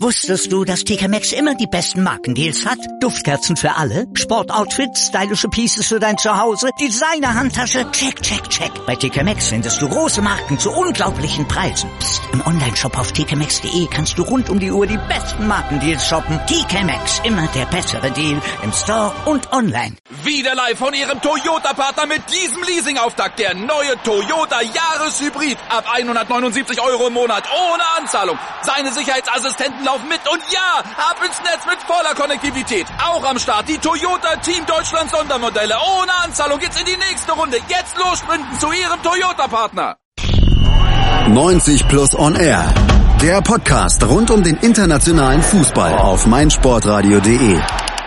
Wusstest du, dass TK Maxx immer die besten Markendeals hat? Duftkerzen für alle, Sportoutfits, stylische Pieces für dein Zuhause, Designer-Handtasche, check, check, check. Bei TK Maxx findest du große Marken zu unglaublichen Preisen. Psst. Im Onlineshop auf tkmaxx.de kannst du rund um die Uhr die besten Markendeals shoppen. TK Maxx, immer der bessere Deal im Store und online. Wieder live von Ihrem Toyota-Partner mit diesem Leasing-Auftakt. Der neue Toyota Jahreshybrid. Ab 179 € im Monat. Ohne Anzahlung. Seine Sicherheitsassistenten laufen mit. Und ja, ab ins Netz mit voller Konnektivität. Auch am Start die Toyota Team Deutschland Sondermodelle. Ohne Anzahlung geht's in die nächste Runde. Jetzt los sprinten zu Ihrem Toyota-Partner. 90 Plus on Air. Der Podcast rund um den internationalen Fußball auf meinsportradio.de.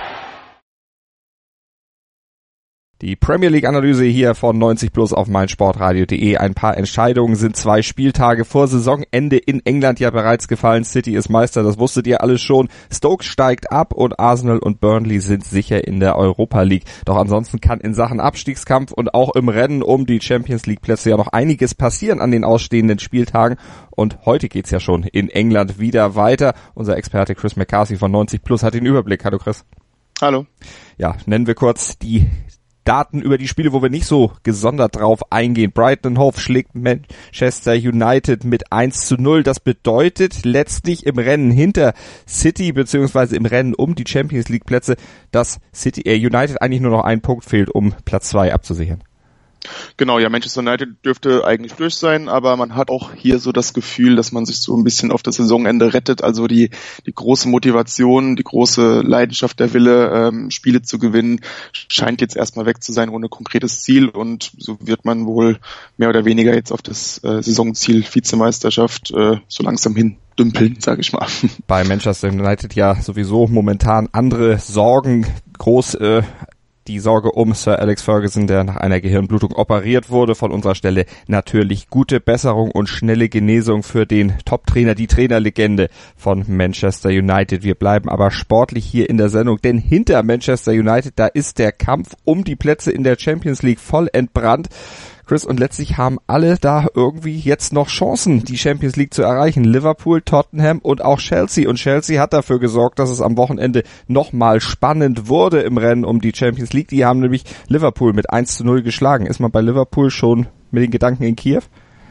Die Premier League Analyse hier von 90 Plus auf meinsportradio.de. Ein paar Entscheidungen sind 2 Spieltage vor Saisonende in England ja bereits gefallen. City ist Meister, das wusstet ihr alles schon. Stoke steigt ab und Arsenal und Burnley sind sicher in der Europa League. Doch ansonsten kann in Sachen Abstiegskampf und auch im Rennen um die Champions League Plätze ja noch einiges passieren an den ausstehenden Spieltagen. Und heute geht's ja schon in England wieder weiter. Unser Experte Chris McCarthy von 90 Plus hat den Überblick. Hallo Chris. Hallo. Ja, nennen wir kurz die Daten über die Spiele, wo wir nicht so gesondert drauf eingehen. Brighton & Hove schlägt Manchester United mit 1:0. Das bedeutet letztlich im Rennen hinter City beziehungsweise im Rennen um die Champions League Plätze, dass United eigentlich nur noch einen Punkt fehlt, um Platz 2 abzusichern. Genau, ja, Manchester United dürfte eigentlich durch sein, aber man hat auch hier so das Gefühl, dass man sich so ein bisschen auf das Saisonende rettet. Also die große Motivation, die große Leidenschaft, der Wille, Spiele zu gewinnen, scheint jetzt erstmal weg zu sein ohne konkretes Ziel, und so wird man wohl mehr oder weniger jetzt auf das Saisonziel Vizemeisterschaft so langsam hin dümpeln, sage ich mal. Bei Manchester United ja sowieso momentan andere Sorgen groß, die Sorge um Sir Alex Ferguson, der nach einer Gehirnblutung operiert wurde. Von unserer Stelle natürlich gute Besserung und schnelle Genesung für den Top-Trainer, die Trainerlegende von Manchester United. Wir bleiben aber sportlich hier in der Sendung, denn hinter Manchester United, da ist der Kampf um die Plätze in der Champions League voll entbrannt. Chris, und letztlich haben alle da irgendwie jetzt noch Chancen, die Champions League zu erreichen. Liverpool, Tottenham und auch Chelsea. Und Chelsea hat dafür gesorgt, dass es am Wochenende nochmal spannend wurde im Rennen um die Champions League. Die haben nämlich Liverpool mit 1:0 geschlagen. Ist man bei Liverpool schon mit den Gedanken in Kiew?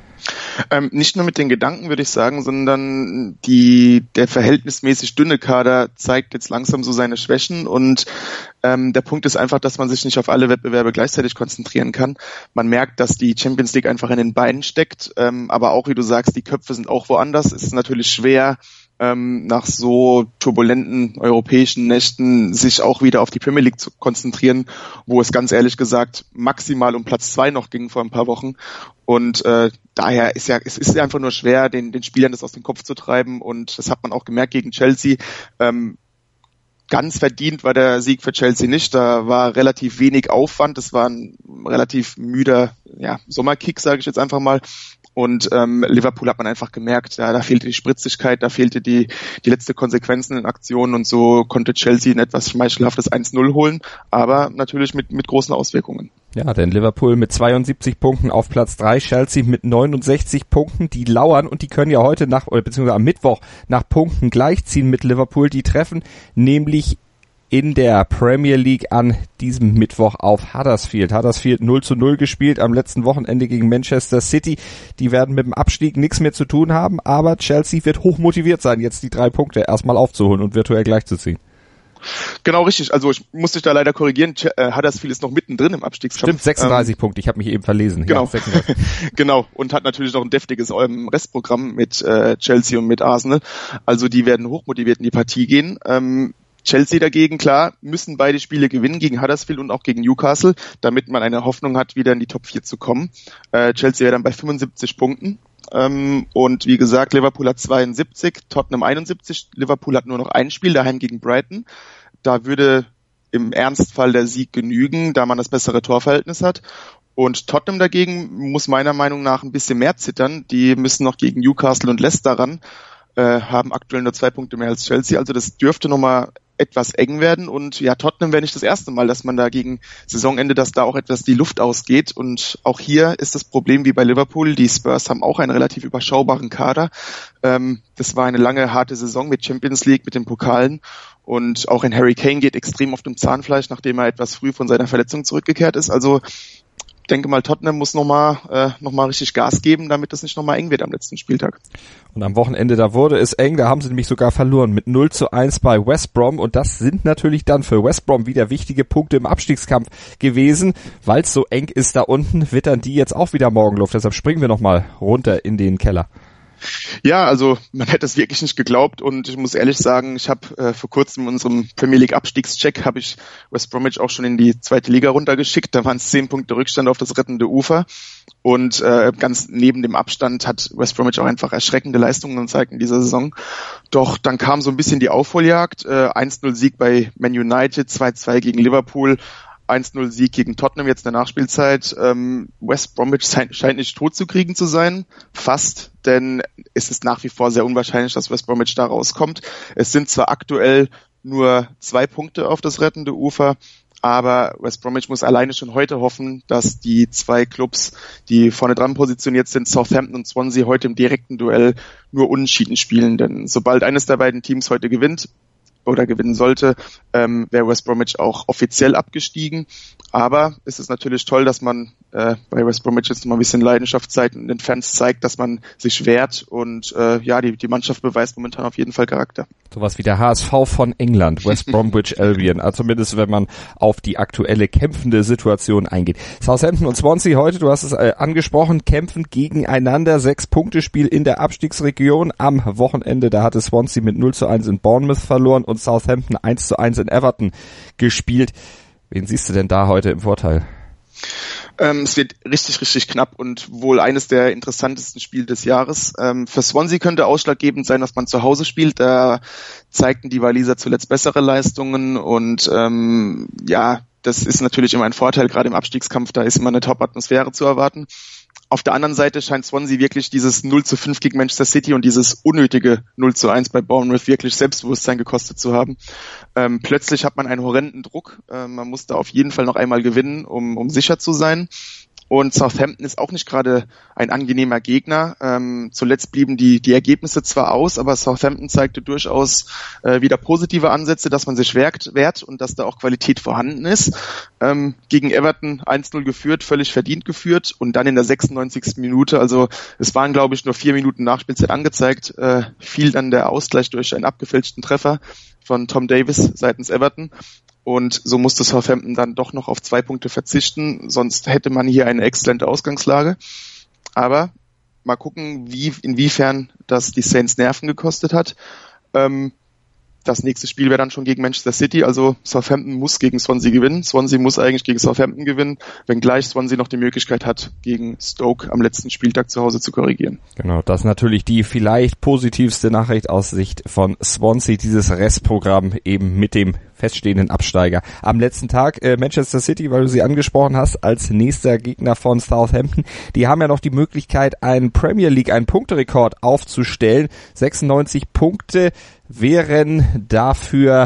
Nicht nur mit den Gedanken, würde ich sagen, sondern der verhältnismäßig dünne Kader zeigt jetzt langsam so seine Schwächen, und der Punkt ist einfach, dass man sich nicht auf alle Wettbewerbe gleichzeitig konzentrieren kann. Man merkt, dass die Champions League einfach in den Beinen steckt, aber auch, wie du sagst, die Köpfe sind auch woanders. Es ist natürlich schwer, nach so turbulenten europäischen Nächten sich auch wieder auf die Premier League zu konzentrieren, wo es ganz ehrlich gesagt maximal um Platz 2 noch ging vor ein paar Wochen. Und daher es ist einfach nur schwer, den Spielern das aus dem Kopf zu treiben, und das hat man auch gemerkt gegen Chelsea. Ganz verdient war der Sieg für Chelsea nicht. Da war relativ wenig Aufwand. Das war ein relativ müder Sommerkick, sage ich jetzt einfach mal. Und Liverpool hat man einfach gemerkt, ja, da fehlte die Spritzigkeit, da fehlte die letzte Konsequenz in den Aktionen, und so konnte Chelsea ein etwas schmeichelhaftes 1:0 holen, aber natürlich mit großen Auswirkungen. Ja, denn Liverpool mit 72 Punkten auf Platz 3, Chelsea mit 69 Punkten, die lauern, und die können ja heute beziehungsweise am Mittwoch nach Punkten gleichziehen mit Liverpool. Die treffen nämlich in der Premier League an diesem Mittwoch auf Huddersfield. Huddersfield 0:0 gespielt am letzten Wochenende gegen Manchester City. Die werden mit dem Abstieg nichts mehr zu tun haben, aber Chelsea wird hochmotiviert sein, jetzt die 3 Punkte erstmal aufzuholen und virtuell gleichzuziehen. Genau, richtig. Also ich muss dich da leider korrigieren. Huddersfield ist noch mittendrin im Abstiegskampf. Stimmt, 36 Punkte. Ich habe mich eben verlesen. Genau. Ja, 36. Genau. Und hat natürlich noch ein deftiges Restprogramm mit Chelsea und mit Arsenal. Also die werden hochmotiviert in die Partie gehen. Chelsea dagegen, klar, müssen beide Spiele gewinnen, gegen Huddersfield und auch gegen Newcastle, damit man eine Hoffnung hat, wieder in die Top 4 zu kommen. Chelsea wäre dann bei 75 Punkten. Und wie gesagt, Liverpool hat 72, Tottenham 71. Liverpool hat nur noch ein Spiel daheim gegen Brighton. Da würde im Ernstfall der Sieg genügen, da man das bessere Torverhältnis hat. Und Tottenham dagegen muss meiner Meinung nach ein bisschen mehr zittern. Die müssen noch gegen Newcastle und Leicester ran, haben aktuell nur 2 Punkte mehr als Chelsea. Also das dürfte nochmal etwas eng werden und ja, Tottenham wäre nicht das erste Mal, dass man da gegen Saisonende, dass da auch etwas die Luft ausgeht und auch hier ist das Problem wie bei Liverpool, die Spurs haben auch einen relativ überschaubaren Kader. Das war eine lange, harte Saison mit Champions League, mit den Pokalen und auch ein Harry Kane geht extrem auf dem Zahnfleisch, nachdem er etwas früh von seiner Verletzung zurückgekehrt ist, also ich denke mal, Tottenham muss noch mal richtig Gas geben, damit es nicht noch mal eng wird am letzten Spieltag. Und am Wochenende, da wurde es eng, da haben sie nämlich sogar verloren mit 0-1 bei West Brom und das sind natürlich dann für West Brom wieder wichtige Punkte im Abstiegskampf gewesen, weil es so eng ist da unten, wittern die jetzt auch wieder Morgenluft, deshalb springen wir noch mal runter in den Keller. Ja, also man hätte es wirklich nicht geglaubt und ich muss ehrlich sagen, ich habe vor kurzem in unserem Premier League Abstiegscheck habe ich West Bromwich auch schon in die zweite Liga runtergeschickt, da waren es 10 Punkte Rückstand auf das rettende Ufer und ganz neben dem Abstand hat West Bromwich auch einfach erschreckende Leistungen gezeigt in dieser Saison. Doch dann kam so ein bisschen die Aufholjagd, 1-0 Sieg bei Man United, 2-2 gegen Liverpool, 1-0 Sieg gegen Tottenham jetzt in der Nachspielzeit. West Bromwich scheint nicht tot zu kriegen zu sein, fast, denn es ist nach wie vor sehr unwahrscheinlich, dass West Bromwich da rauskommt. Es sind zwar aktuell nur 2 Punkte auf das rettende Ufer, aber West Bromwich muss alleine schon heute hoffen, dass die 2 Clubs, die vorne dran positioniert sind, Southampton und Swansea, heute im direkten Duell nur unentschieden spielen, denn sobald eines der beiden Teams heute gewinnt, oder gewinnen sollte, wäre West Bromwich auch offiziell abgestiegen. Aber es ist natürlich toll, dass man bei West Bromwich jetzt noch mal ein bisschen Leidenschaft zeigt und den Fans zeigt, dass man sich wehrt und die Mannschaft beweist momentan auf jeden Fall Charakter. Sowas wie der HSV von England, West Bromwich Albion, also zumindest wenn man auf die aktuelle kämpfende Situation eingeht. Southampton und Swansea heute, du hast es angesprochen, kämpfen gegeneinander, 6-Punkte-Spiel in der Abstiegsregion am Wochenende, da hatte Swansea mit 0-1 in Bournemouth verloren und Southampton 1-1 in Everton gespielt. Wen siehst du denn da heute im Vorteil? Es wird richtig, richtig knapp und wohl eines der interessantesten Spiele des Jahres. Für Swansea könnte ausschlaggebend sein, dass man zu Hause spielt. Da zeigten die Waliser zuletzt bessere Leistungen und das ist natürlich immer ein Vorteil, gerade im Abstiegskampf, da ist immer eine Top-Atmosphäre zu erwarten. Auf der anderen Seite scheint Swansea wirklich dieses 0-5 gegen Manchester City und dieses unnötige 0-1 bei Bournemouth wirklich Selbstbewusstsein gekostet zu haben. Plötzlich hat man einen horrenden Druck. Man muss da auf jeden Fall noch einmal gewinnen, um sicher zu sein. Und Southampton ist auch nicht gerade ein angenehmer Gegner. Zuletzt blieben die Ergebnisse zwar aus, aber Southampton zeigte durchaus wieder positive Ansätze, dass man sich wehrt und dass da auch Qualität vorhanden ist. Gegen Everton 1-0 geführt, völlig verdient geführt und dann in der 96. Minute, also es waren glaube ich nur 4 Minuten Nachspielzeit angezeigt, fiel dann der Ausgleich durch einen abgefälschten Treffer von Tom Davies seitens Everton. Und so musste Southampton dann doch noch auf 2 Punkte verzichten, sonst hätte man hier eine exzellente Ausgangslage. Aber mal gucken, inwiefern das die Saints Nerven gekostet hat. Das nächste Spiel wäre dann schon gegen Manchester City, also Southampton muss gegen Swansea gewinnen. Swansea muss eigentlich gegen Southampton gewinnen, wenngleich Swansea noch die Möglichkeit hat, gegen Stoke am letzten Spieltag zu Hause zu korrigieren. Genau, das ist natürlich die vielleicht positivste Nachricht aus Sicht von Swansea, dieses Restprogramm eben mit dem feststehenden Absteiger. Am letzten Tag Manchester City, weil du sie angesprochen hast, als nächster Gegner von Southampton. Die haben ja noch die Möglichkeit, einen Premier League, einen Punkterekord aufzustellen. 96 Punkte wären dafür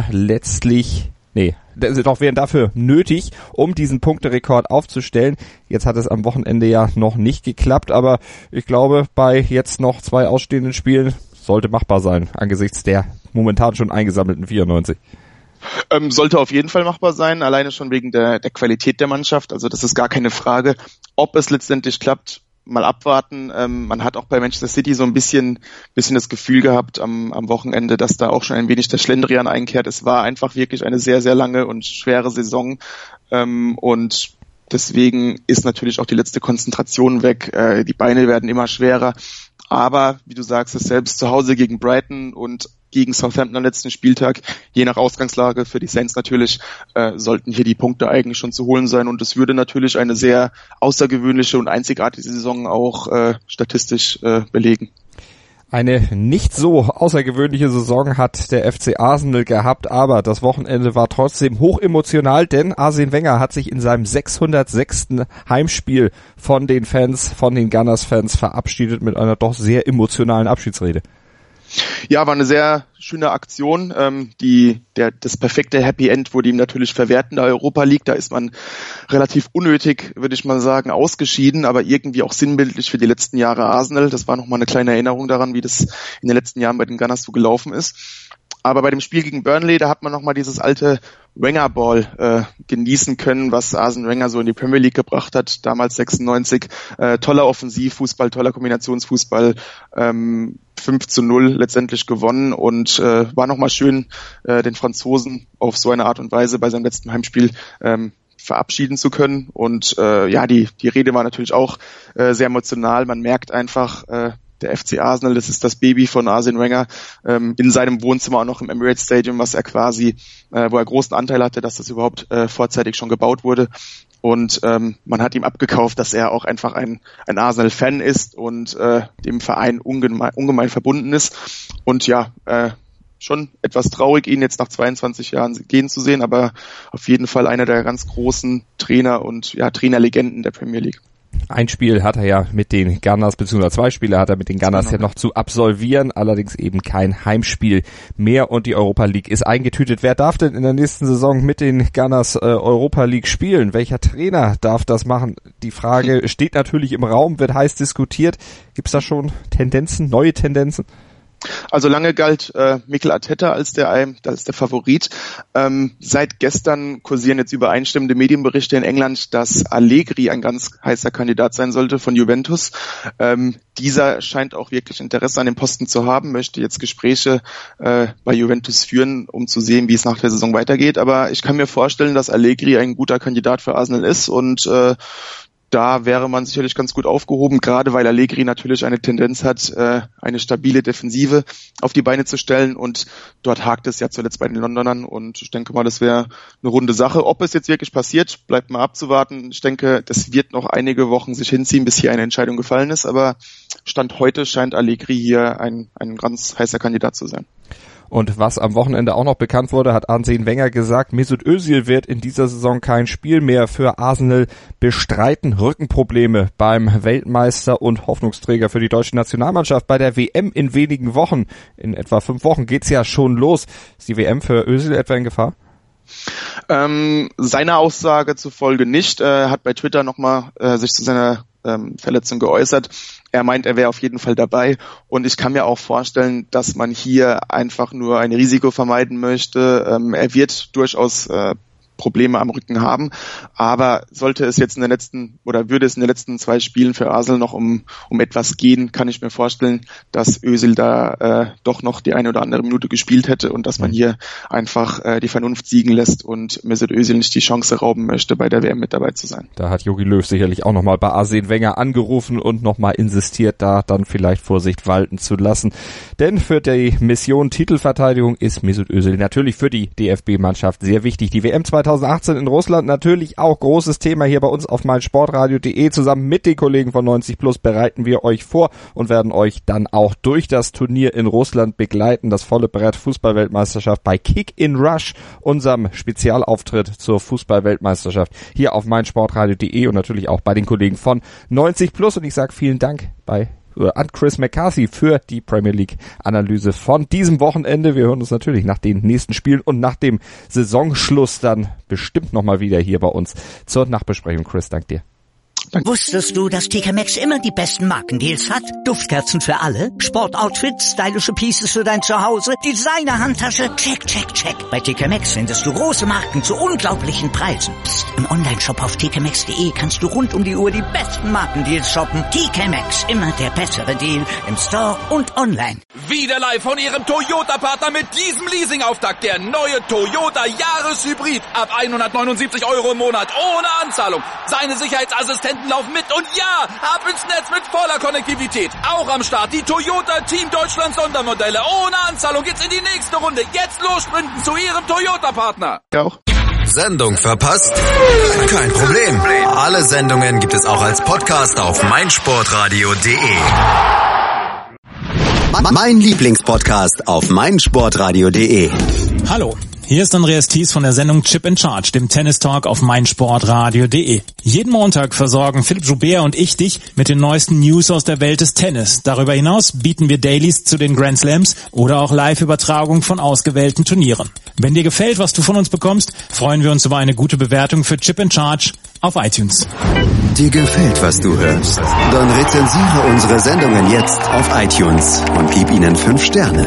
wären dafür nötig, um diesen Punkterekord aufzustellen. Jetzt hat es am Wochenende ja noch nicht geklappt, aber ich glaube, bei jetzt noch 2 ausstehenden Spielen sollte machbar sein, angesichts der momentan schon eingesammelten 94. Sollte auf jeden Fall machbar sein, alleine schon wegen der Qualität der Mannschaft. Also das ist gar keine Frage. Ob es letztendlich klappt, mal abwarten. Man hat auch bei Manchester City so ein bisschen das Gefühl gehabt am Wochenende, dass da auch schon ein wenig der Schlendrian einkehrt. Es war einfach wirklich eine sehr, sehr lange und schwere Saison. Und deswegen ist natürlich auch die letzte Konzentration weg. Die Beine werden immer schwerer. Aber, wie du sagst, es selbst zu Hause gegen Brighton und gegen Southampton am letzten Spieltag, je nach Ausgangslage für die Saints natürlich, sollten hier die Punkte eigentlich schon zu holen sein und es würde natürlich eine sehr außergewöhnliche und einzigartige Saison auch statistisch belegen. Eine nicht so außergewöhnliche Saison hat der FC Arsenal gehabt, aber das Wochenende war trotzdem hochemotional, denn Arsene Wenger hat sich in seinem 606. Heimspiel von den Gunners-Fans verabschiedet mit einer doch sehr emotionalen Abschiedsrede. Ja, war eine sehr schöne Aktion. Das perfekte Happy End wurde ihm natürlich verwehrt in der Europa League. Da ist man relativ unnötig, würde ich mal sagen, ausgeschieden, aber irgendwie auch sinnbildlich für die letzten Jahre Arsenal. Das war nochmal eine kleine Erinnerung daran, wie das in den letzten Jahren bei den Gunners so gelaufen ist. Aber bei dem Spiel gegen Burnley, da hat man nochmal dieses alte Wenger-Ball genießen können, was Arsene Wenger so in die Premier League gebracht hat, damals 96. Toller Offensivfußball, toller Kombinationsfußball, 5-0 letztendlich gewonnen und war nochmal schön, den Franzosen auf so eine Art und Weise bei seinem letzten Heimspiel verabschieden zu können. Und die Rede war natürlich auch sehr emotional. Man merkt einfach, der FC Arsenal, das ist das Baby von Arsene Wenger, in seinem Wohnzimmer auch noch im Emirates Stadium, was er quasi, wo er großen Anteil hatte, dass das überhaupt vorzeitig schon gebaut wurde. Und man hat ihm abgekauft, dass er auch einfach ein Arsenal-Fan ist und dem Verein ungemein verbunden ist. Und schon etwas traurig, ihn jetzt nach 22 Jahren gehen zu sehen, aber auf jeden Fall einer der ganz großen Trainer und Trainerlegenden der Premier League. Ein Spiel hat er ja mit den Gunners, beziehungsweise 2 Spiele hat er mit den Gunners ja noch zu absolvieren, allerdings eben kein Heimspiel mehr und die Europa League ist eingetütet. Wer darf denn in der nächsten Saison mit den Gunners Europa League spielen? Welcher Trainer darf das machen? Die Frage steht natürlich im Raum, wird heiß diskutiert. Gibt es da schon Tendenzen, neue Tendenzen? Also lange galt Mikel Arteta als der Favorit. Seit gestern kursieren jetzt übereinstimmende Medienberichte in England, dass Allegri ein ganz heißer Kandidat sein sollte von Juventus. Dieser scheint auch wirklich Interesse an dem Posten zu haben, möchte jetzt Gespräche bei Juventus führen, um zu sehen, wie es nach der Saison weitergeht. Aber ich kann mir vorstellen, dass Allegri ein guter Kandidat für Arsenal ist und da wäre man sicherlich ganz gut aufgehoben, gerade weil Allegri natürlich eine Tendenz hat, eine stabile Defensive auf die Beine zu stellen und dort hakt es ja zuletzt bei den Londonern und ich denke mal, das wäre eine runde Sache. Ob es jetzt wirklich passiert, bleibt mal abzuwarten. Ich denke, das wird noch einige Wochen sich hinziehen, bis hier eine Entscheidung gefallen ist, aber Stand heute scheint Allegri hier ein ganz heißer Kandidat zu sein. Und was am Wochenende auch noch bekannt wurde, hat Arsene Wenger gesagt, Mesut Özil wird in dieser Saison kein Spiel mehr für Arsenal bestreiten. Rückenprobleme beim Weltmeister und Hoffnungsträger für die deutsche Nationalmannschaft bei der WM in wenigen Wochen. In etwa 5 Wochen geht's ja schon los. Ist die WM für Özil etwa in Gefahr? Seiner Aussage zufolge nicht. Er hat bei Twitter nochmal sich zu seiner Verletzung geäußert. Er meint, er wäre auf jeden Fall dabei und ich kann mir auch vorstellen, dass man hier einfach nur ein Risiko vermeiden möchte. Er wird durchaus Probleme am Rücken haben, aber sollte es jetzt würde es in den letzten 2 Spielen für Arsenal noch um etwas gehen, kann ich mir vorstellen, dass Özil da doch noch die eine oder andere Minute gespielt hätte und dass man hier einfach die Vernunft siegen lässt und Mesut Özil nicht die Chance rauben möchte, bei der WM mit dabei zu sein. Da hat Jogi Löw sicherlich auch nochmal bei Arsene Wenger angerufen und nochmal insistiert, da dann vielleicht Vorsicht walten zu lassen. Denn für die Mission Titelverteidigung ist Mesut Özil natürlich für die DFB-Mannschaft sehr wichtig. Die WM 2018 in Russland natürlich auch großes Thema hier bei uns auf meinsportradio.de. Zusammen mit den Kollegen von 90+ bereiten wir euch vor und werden euch dann auch durch das Turnier in Russland begleiten. Das volle Brett Fußball-Weltmeisterschaft bei Kick in Rush, unserem Spezialauftritt zur Fußball-Weltmeisterschaft hier auf meinsportradio.de und natürlich auch bei den Kollegen von 90+. Und ich sage vielen Dank an Chris McCarthy für die Premier League Analyse von diesem Wochenende. Wir hören uns natürlich nach den nächsten Spielen und nach dem Saisonschluss dann bestimmt nochmal wieder hier bei uns zur Nachbesprechung. Chris, dank dir. Danke. Wusstest du, dass TK Maxx immer die besten Markendeals hat? Duftkerzen für alle, Sportoutfits, stylische Pieces für dein Zuhause, Designer-Handtasche, check, check, check. Bei TK Maxx findest du große Marken zu unglaublichen Preisen. Psst. Im Onlineshop auf tkmaxx.de kannst du rund um die Uhr die besten Markendeals shoppen. TK Maxx, immer der bessere Deal im Store und online. Wieder live von ihrem Toyota-Partner mit diesem Leasing-Auftakt. Der neue Toyota Jahreshybrid. Ab 179 € im Monat. Ohne Anzahlung. Seine Sicherheitsassistenten laufen mit und ja, ab ins Netz mit voller Konnektivität. Auch am Start die Toyota Team Deutschland Sondermodelle. Ohne Anzahlung geht's in die nächste Runde. Jetzt los sprinten zu ihrem Toyota-Partner. Auch. Sendung verpasst? Kein Problem. Alle Sendungen gibt es auch als Podcast auf meinsportradio.de. Mein Lieblingspodcast auf meinsportradio.de. Hallo, Hier ist Andreas Thies von der Sendung Chip in Charge, dem Tennis-Talk auf meinsportradio.de. Jeden Montag versorgen Philipp Joubert und ich dich mit den neuesten News aus der Welt des Tennis. Darüber hinaus bieten wir Dailies zu den Grand Slams oder auch Live-Übertragung von ausgewählten Turnieren. Wenn dir gefällt, was du von uns bekommst, freuen wir uns über eine gute Bewertung für Chip in Charge auf iTunes. Dir gefällt, was du hörst? Dann rezensiere unsere Sendungen jetzt auf iTunes und gib ihnen 5 Sterne.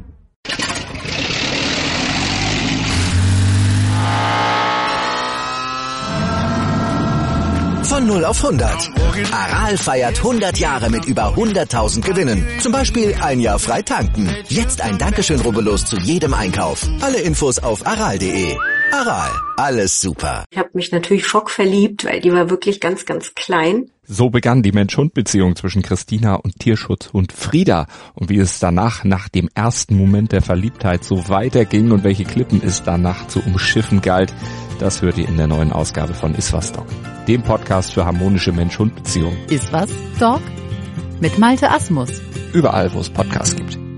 Von 0 auf 100. Aral feiert 100 Jahre mit über 100.000 Gewinnen. Zum Beispiel ein Jahr frei tanken. Jetzt ein Dankeschön, rubbellos zu jedem Einkauf. Alle Infos auf aral.de. Aral, alles super. Ich habe mich natürlich schockverliebt, weil die war wirklich ganz, ganz klein. So begann die Mensch-Hund-Beziehung zwischen Christina und Tierschutzhund Frieda. Und wie es danach, nach dem ersten Moment der Verliebtheit, so weiterging und welche Klippen es danach zu umschiffen galt, das hört ihr in der neuen Ausgabe von Iswas Dog, dem Podcast für harmonische Mensch-Hund-Beziehungen. Iswas Dog? Mit Malte Asmus. Überall, wo es Podcasts gibt.